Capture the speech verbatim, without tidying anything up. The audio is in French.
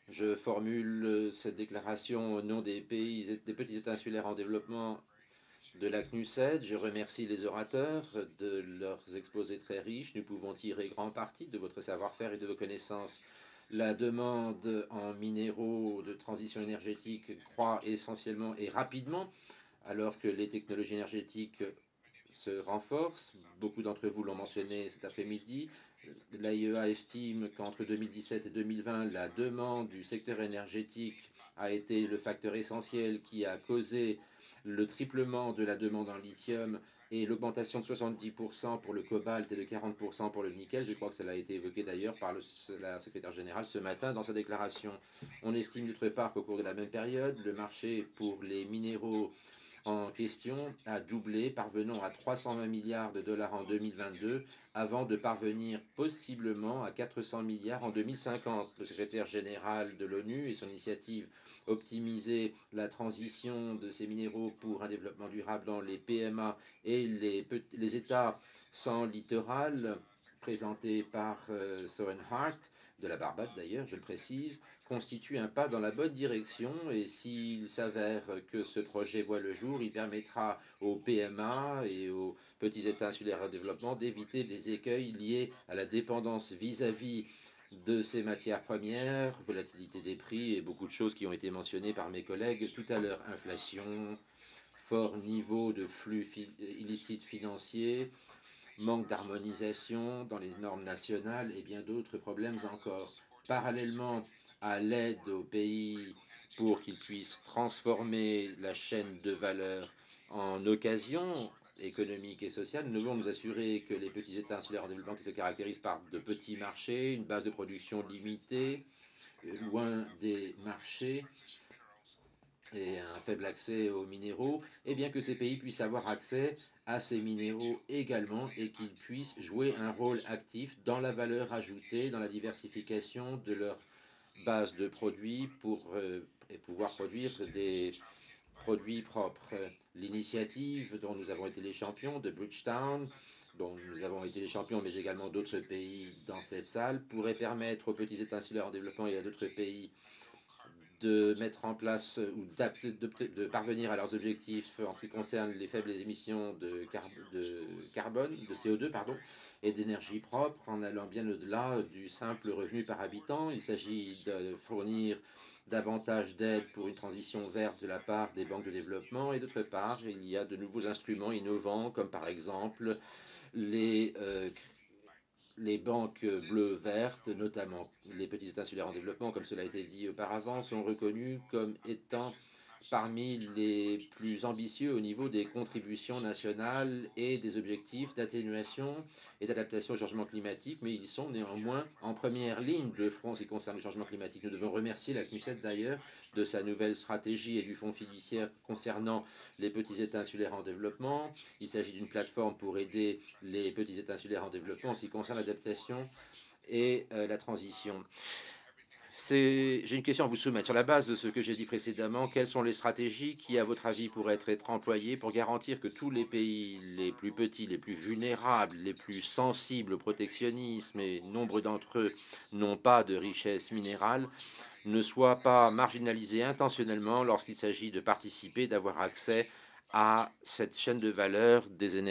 Je formule cette déclaration au nom des pays, des petits États insulaires en développement de la C N U S E D. Je remercie les orateurs de leurs exposés très riches. Nous pouvons tirer grand parti de votre savoir-faire et de vos connaissances. La demande en minéraux de transition énergétique croît essentiellement et rapidement, alors que les technologies énergétiques se renforcent. Beaucoup d'entre vous l'ont mentionné cet après-midi. L'A I E A estime qu'entre deux mille dix-sept et deux mille vingt, la demande du secteur énergétique a été le facteur essentiel qui a causé le triplement de la demande en lithium et l'augmentation de soixante-dix pour cent pour le cobalt et de quarante pour cent pour le nickel. Je crois que cela a été évoqué d'ailleurs par le, la secrétaire générale ce matin dans sa déclaration. On estime d'autre part qu'au cours de la même période, le marché pour les minéraux en question a doublé, parvenant à trois cent vingt milliards de dollars en deux mille vingt-deux, avant de parvenir possiblement à quatre cents milliards en deux mille cinquante. Le secrétaire général de l'ONU et son initiative optimiser la transition de ces minéraux pour un développement durable dans les P M A et les, les États sans littoral, présenté par euh, Soren Hart, de la Barbade d'ailleurs, je le précise, constitue un pas dans la bonne direction, et s'il s'avère que ce projet voit le jour, il permettra aux P M A et aux petits États insulaires en développement d'éviter des écueils liés à la dépendance vis-à-vis de ces matières premières, volatilité des prix et beaucoup de choses qui ont été mentionnées par mes collègues tout à l'heure. Inflation, fort niveau de flux fi illicites financiers, manque d'harmonisation dans les normes nationales et bien d'autres problèmes encore. Parallèlement à l'aide aux pays pour qu'ils puissent transformer la chaîne de valeur en occasion économique et sociale, nous devons nous assurer que les petits États insulaires en développement qui se caractérisent par de petits marchés, une base de production limitée, loin des marchés, et un faible accès aux minéraux, et bien que ces pays puissent avoir accès à ces minéraux également et qu'ils puissent jouer un rôle actif dans la valeur ajoutée, dans la diversification de leur base de produits pour euh, et pouvoir produire des produits propres. L'initiative dont nous avons été les champions de Bridgetown, dont nous avons été les champions, mais également d'autres pays dans cette salle, pourrait permettre aux petits États insulaires en développement et à d'autres pays de mettre en place ou de, de, de, parvenir à leurs objectifs en ce qui concerne les faibles émissions de, car, de carbone, de C O deux pardon, et d'énergie propre, en allant bien au-delà du simple revenu par habitant. Il s'agit de fournir davantage d'aide pour une transition verte de la part des banques de développement, et d'autre part, il y a de nouveaux instruments innovants, comme par exemple les euh, les banques bleues-vertes, notamment les petits États insulaires en développement, comme cela a été dit auparavant, sont reconnus comme étant parmi les plus ambitieux au niveau des contributions nationales et des objectifs d'atténuation et d'adaptation au changement climatique, mais ils sont néanmoins en première ligne de front en ce qui concerne le changement climatique. Nous devons remercier la C N U S E D d'ailleurs de sa nouvelle stratégie et du fonds fiduciaire concernant les petits États insulaires en développement. Il s'agit d'une plateforme pour aider les petits États insulaires en développement en ce qui concerne l'adaptation et euh, la transition. J'ai une question à vous soumettre. Sur la base de ce que j'ai dit précédemment, quelles sont les stratégies qui, à votre avis, pourraient être, être employées pour garantir que tous les pays les plus petits, les plus vulnérables, les plus sensibles au protectionnisme, et nombre d'entre eux n'ont pas de richesse minérale, ne soient pas marginalisés intentionnellement lorsqu'il s'agit de participer, d'avoir accès à cette chaîne de valeur des énergies